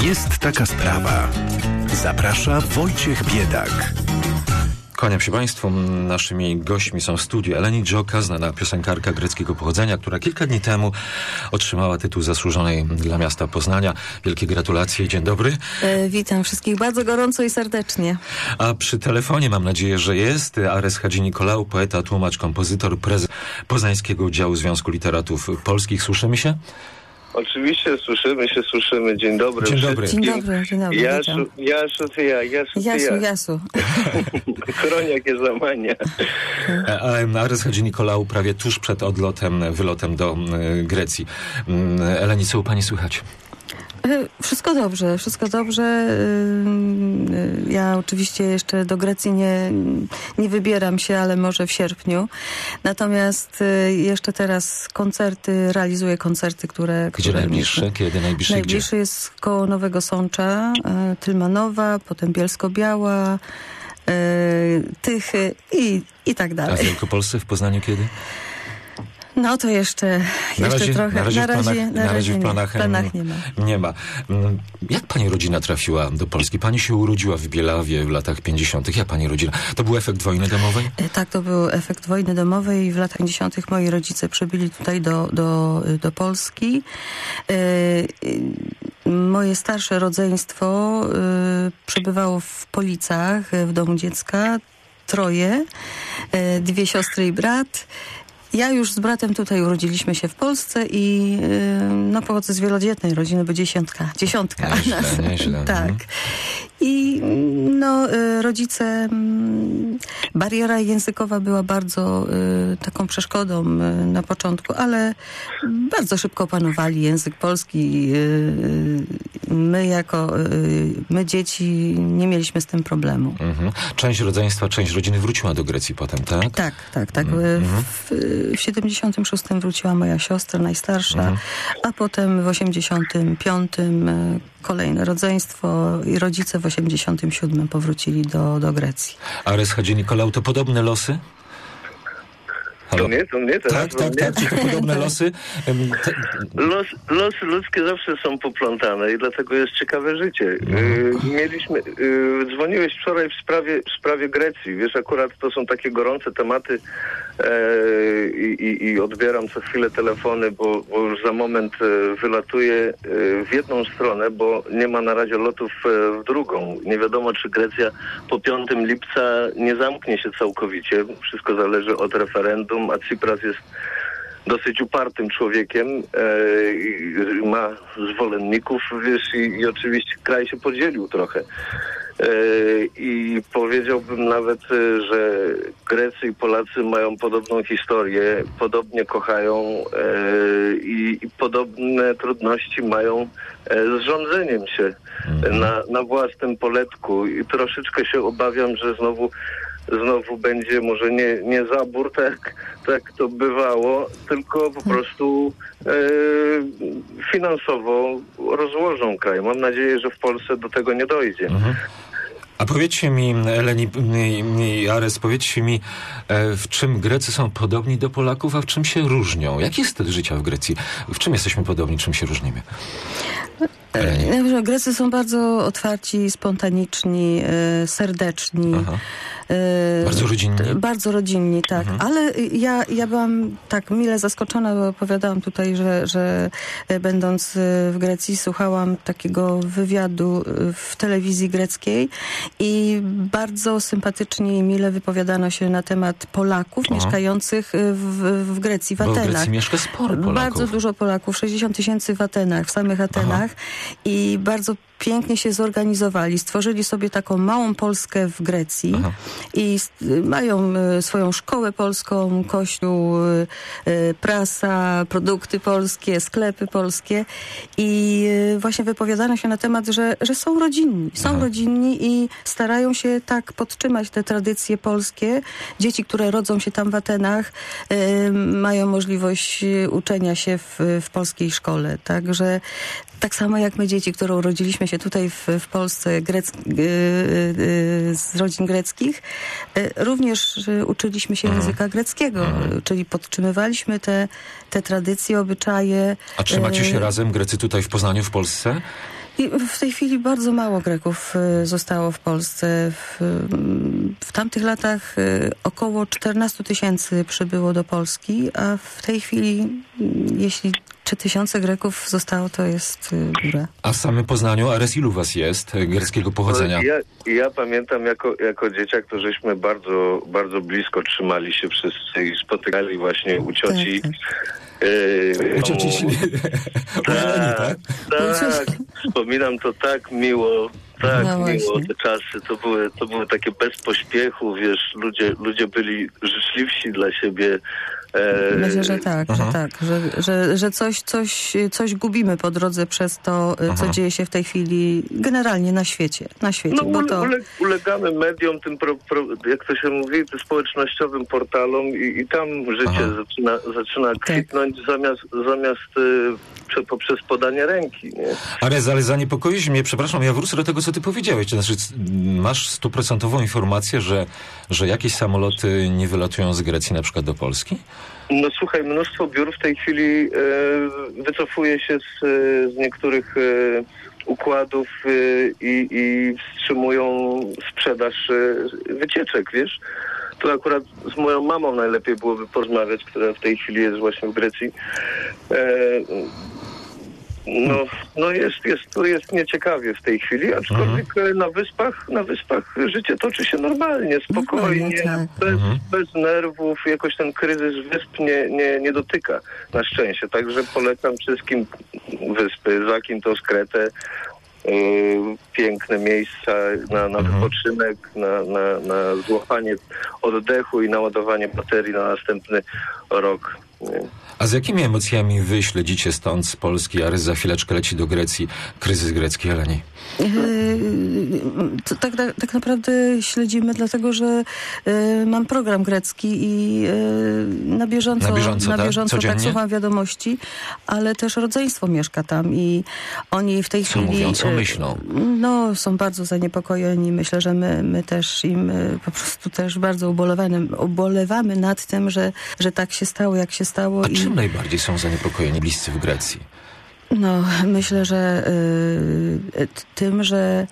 Jest taka sprawa. Zaprasza Wojciech Biedak. Kłaniam się Państwu. Naszymi gośćmi są w studiu Eleni Gioka, znana piosenkarka greckiego pochodzenia, która kilka dni temu otrzymała tytuł zasłużonej dla miasta Poznania. Wielkie gratulacje. Dzień dobry. Witam wszystkich bardzo gorąco i serdecznie. A przy telefonie, mam nadzieję, że jest, Ares Hadzi-Nikolau, poeta, tłumacz, kompozytor, prezes Poznańskiego Oddziału Związku Literatów Polskich. Słyszymy się? Oczywiście słyszymy. Dzień dobry. Dzień dobry. Dzień dobry. Jasu. Chroniak jest zamania. Ares Hadzi-Nikolau prawie tuż przed wylotem do Grecji. Eleni, co u Pani słychać? Wszystko dobrze. Ja oczywiście jeszcze do Grecji nie wybieram się, ale może w sierpniu. Natomiast jeszcze teraz realizuję koncerty, które... Gdzie najbliższe? Kiedy najbliższe? Najbliższy jest koło Nowego Sącza, Tylmanowa, potem Bielsko-Biała, Tychy i tak dalej. A w Wielkopolsce, w Poznaniu kiedy? No to jeszcze trochę. Na razie w planach nie ma. Jak Pani rodzina trafiła do Polski? Pani się urodziła w Bielawie w latach 50. Jak Pani rodzina? To był efekt wojny domowej? Tak, to był efekt wojny domowej i w latach 50. moi rodzice przybyli tutaj do Polski. Moje starsze rodzeństwo przebywało w Policach, w domu dziecka. 3, 2 siostry i brat. Ja już z bratem tutaj urodziliśmy się w Polsce i pochodzę z wielodzietnej rodziny, bo dziesiątka. Nieźle. Tak. I rodzice, bariera językowa była bardzo taką przeszkodą na początku, ale bardzo szybko opanowali język polski. My dzieci nie mieliśmy z tym problemu. Część rodzeństwa, część rodziny wróciła do Grecji potem, tak? Tak. W 76 wróciła moja siostra najstarsza, a potem w 85 kolejne rodzeństwo i rodzice w 87 powrócili do Grecji. Ares Hadzi-Nikolau, to podobne losy? To mnie teraz? Tak. Czy to podobne losy? Losy ludzkie zawsze są poplątane i dlatego jest ciekawe życie. Dzwoniłeś wczoraj w sprawie Grecji. Wiesz, akurat to są takie gorące tematy i odbieram co chwilę telefony, bo już za moment wylatuję w jedną stronę, bo nie ma na razie lotów w drugą. Nie wiadomo, czy Grecja po 5 lipca nie zamknie się całkowicie. Wszystko zależy od referendum, a Tsipras jest dosyć upartym człowiekiem, ma zwolenników, wiesz, i oczywiście kraj się podzielił trochę. I powiedziałbym nawet, że Grecy i Polacy mają podobną historię, podobnie kochają i podobne trudności mają z rządzeniem się na własnym poletku. I troszeczkę się obawiam, że znowu będzie może nie zabór, tak to bywało, tylko po prostu finansowo rozłożą kraj. Mam nadzieję, że w Polsce do tego nie dojdzie. A powiedzcie mi, Eleni i Ares, powiedzcie mi, w czym Grecy są podobni do Polaków, a w czym się różnią? Jaki jest styl życia w Grecji? W czym jesteśmy podobni, czym się różnimy? Grecy są bardzo otwarci, spontaniczni, serdeczni. Bardzo rodzinni? Bardzo rodzinni, tak. Ale ja byłam tak mile zaskoczona, bo opowiadałam tutaj, że będąc w Grecji słuchałam takiego wywiadu w telewizji greckiej i bardzo sympatycznie i mile wypowiadano się na temat Polaków mieszkających w Grecji, w Atenach. W Grecji mieszka sporo Polaków. Bardzo dużo Polaków, 60 000 w Atenach, w samych Atenach. I bardzo pięknie się zorganizowali. Stworzyli sobie taką małą Polskę w Grecji i mają swoją szkołę polską, kościół, prasa, produkty polskie, sklepy polskie i właśnie wypowiadano się na temat, że są rodzinni. Są rodzinni i starają się tak podtrzymać te tradycje polskie. Dzieci, które rodzą się tam w Atenach, mają możliwość uczenia się w polskiej szkole. Także tak samo jak my dzieci, które urodziliśmy się tutaj w Polsce z rodzin greckich, również uczyliśmy się języka greckiego, czyli podtrzymywaliśmy te tradycje, obyczaje. A trzymacie się razem, Grecy tutaj w Poznaniu, w Polsce? I w tej chwili bardzo mało Greków zostało w Polsce. W tamtych latach około 14 000 przybyło do Polski, a w tej chwili, jeśli 3000 Greków zostało, to jest góra. A w samym Poznaniu, Ares, ilu was jest greckiego pochodzenia? Ja pamiętam jako dzieciak, to żeśmy bardzo, bardzo blisko trzymali się wszyscy i spotykali właśnie u cioci. Tak. U cioci tak. Wspominam to tak miło. Tak, No miło te czasy. To były takie bez pośpiechu, wiesz, ludzie byli życzliwsi dla siebie. Myślę, że tak, że coś gubimy po drodze przez to, co dzieje się w tej chwili generalnie na świecie. No, bo to... ulegamy mediom, tym, jak to się mówi, tym społecznościowym portalom i tam życie zaczyna kwitnąć zamiast poprzez podanie ręki. Nie? Ale zaniepokoiłeś mnie, przepraszam, ja wrócę do tego, co ty powiedziałeś. To znaczy, masz 100% informację, że jakieś samoloty nie wylatują z Grecji na przykład do Polski? No słuchaj, mnóstwo biur w tej chwili wycofuje się z niektórych układów i wstrzymują sprzedaż wycieczek, wiesz? To akurat z moją mamą najlepiej byłoby porozmawiać, która w tej chwili jest właśnie w Grecji. Jest nieciekawie w tej chwili, aczkolwiek na wyspach życie toczy się normalnie, spokojnie, bez nerwów, jakoś ten kryzys wysp nie dotyka na szczęście. Także polecam wszystkim wyspy, Zakynthos, Kretę, piękne miejsca na wypoczynek, na złapanie oddechu i naładowanie baterii na następny rok. A z jakimi emocjami wy śledzicie stąd z Polski, Ares za chwileczkę leci do Grecji, kryzys grecki, Eleni? Tak naprawdę śledzimy, dlatego że mam program grecki i na bieżąco tak słucham wiadomości, ale też rodzeństwo mieszka tam i oni w tej chwili... Co mówią, co myślą? No, są bardzo zaniepokojeni. Myślę, że my też im po prostu też bardzo ubolewamy nad tym, że tak się stało, jak się stało. A czym najbardziej są zaniepokojeni bliscy w Grecji? No, myślę, że tym, że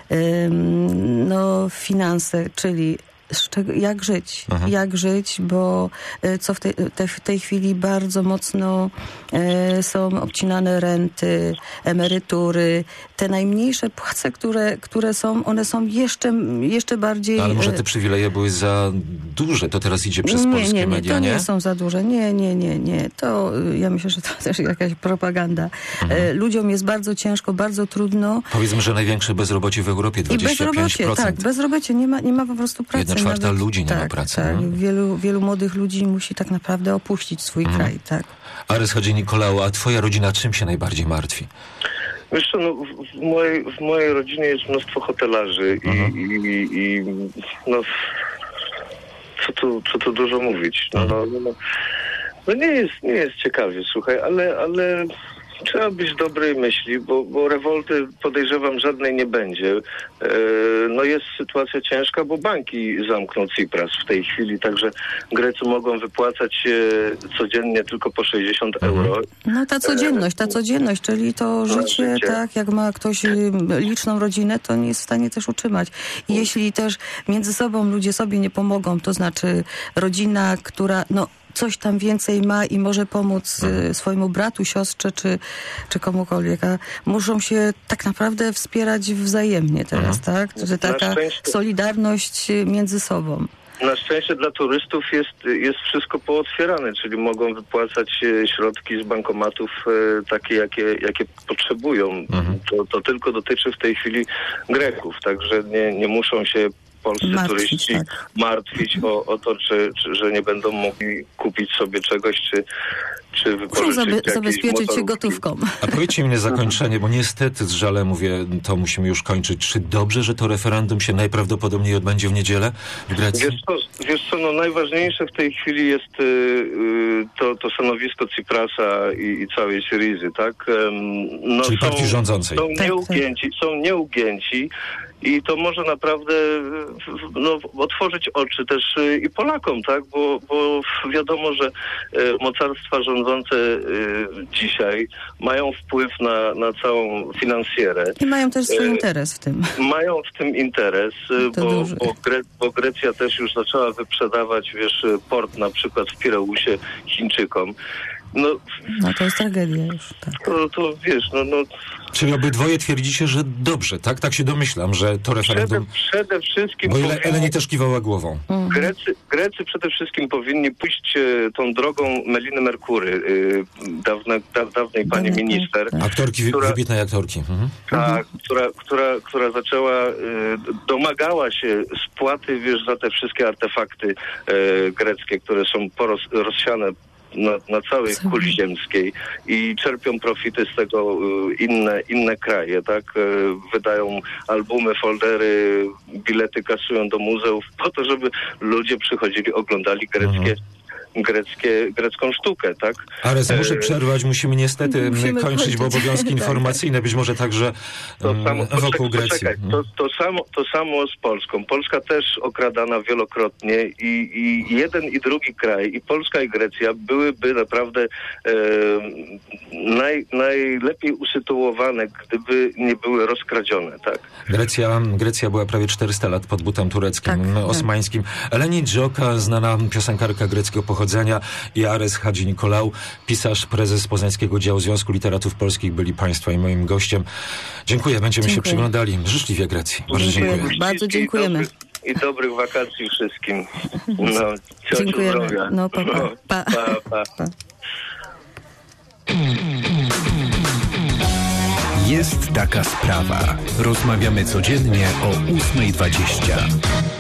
finanse, czyli jak żyć, bo co w tej chwili bardzo mocno są obcinane renty, emerytury, te najmniejsze płace, które są, one są jeszcze bardziej... Ale może te przywileje były za duże, to teraz idzie przez polskie media, nie? To nie są za duże, nie. To ja myślę, że to też jakaś propaganda. Ludziom jest bardzo ciężko, bardzo trudno. Powiedzmy, że największe bezrobocie w Europie, 25%. I bezrobocie, tak, bezrobocie, nie ma po prostu pracy. 1/4 ludzi nie ma pracy. Tak. Wielu młodych ludzi musi tak naprawdę opuścić swój kraj, tak. Ares Hadzi-Nikolaou, a twoja rodzina czym się najbardziej martwi? Wiesz co, w mojej rodzinie jest mnóstwo hotelarzy i co tu dużo mówić. Nie jest ciekawie, słuchaj, ale trzeba być dobrej myśli, bo rewolty podejrzewam żadnej nie będzie. Jest sytuacja ciężka, bo banki zamkną Cypras w tej chwili, także Grecy mogą wypłacać codziennie tylko po 60 euro. No ta codzienność, czyli to życie, tak, jak ma ktoś liczną rodzinę, to nie jest w stanie też utrzymać. I jeśli też między sobą ludzie sobie nie pomogą, to znaczy rodzina, która coś tam więcej ma i może pomóc swojemu bratu, siostrze czy komukolwiek. A muszą się tak naprawdę wspierać wzajemnie teraz, tak? Że taka solidarność między sobą. Na szczęście dla turystów jest wszystko pootwierane, czyli mogą wypłacać środki z bankomatów takie, jakie potrzebują. To tylko dotyczy w tej chwili Greków, także nie muszą się polscy turyści martwić o to, że nie będą mogli kupić sobie czegoś, czy wypożyczyć zabezpieczyć się gotówką. A powiedzcie mi na zakończenie, bo niestety z żalem mówię, to musimy już kończyć. Czy dobrze, że to referendum się najprawdopodobniej odbędzie w niedzielę w Grecji? Wiesz co, najważniejsze w tej chwili jest to stanowisko Cyprasa i całej Syrizy, tak? Czyli partii rządzącej. Są nieugięci I to może naprawdę otworzyć oczy też i Polakom, tak? Bo wiadomo, że mocarstwa rządzące dzisiaj mają wpływ na całą finansjerę. I mają też swój interes w tym. Mają w tym interes, bo Grecja też już zaczęła wyprzedawać, port na przykład w Pireusie Chińczykom. No to jest tragedia już. Tak. Czyli obydwoje twierdzicie, że dobrze, tak? Tak się domyślam, że to referendum... Przede wszystkim... Bo Eleni też kiwała głową. Grecy przede wszystkim powinni pójść tą drogą Meliny Merkury, dawnej pani minister. Aktorki, wybitnej aktorki. Tak, która zaczęła, domagała się spłaty, za te wszystkie artefakty greckie, które są rozsiane na całej kuli ziemskiej i czerpią profity z tego inne kraje, tak? Wydają albumy, foldery, bilety kasują do muzeów po to, żeby ludzie przychodzili, oglądali grecką sztukę, tak? Ares, muszę przerwać, musimy niestety kończyć, bo obowiązki informacyjne, być może także wokół Grecji. To samo z Polską. Polska też okradana wielokrotnie i jeden i drugi kraj, i Polska i Grecja byłyby naprawdę najlepiej usytuowane, gdyby nie były rozkradzione, tak? Grecja była prawie 400 lat pod butem tureckim, osmańskim. Eleni Gioka, znana piosenkarka greckiego pochodzenia, i Ares Hadzi-Nikolau, pisarz, prezes Poznańskiego Działu Związku Literatów Polskich, byli państwa i moim gościem. Dziękuję, będziemy się przyglądali. Życzliwie Grecji. Bardzo dziękuję. Bardzo dziękujemy. I dobrych wakacji wszystkim. Dziękujemy. Pa. Jest taka sprawa. Rozmawiamy codziennie o 8:20.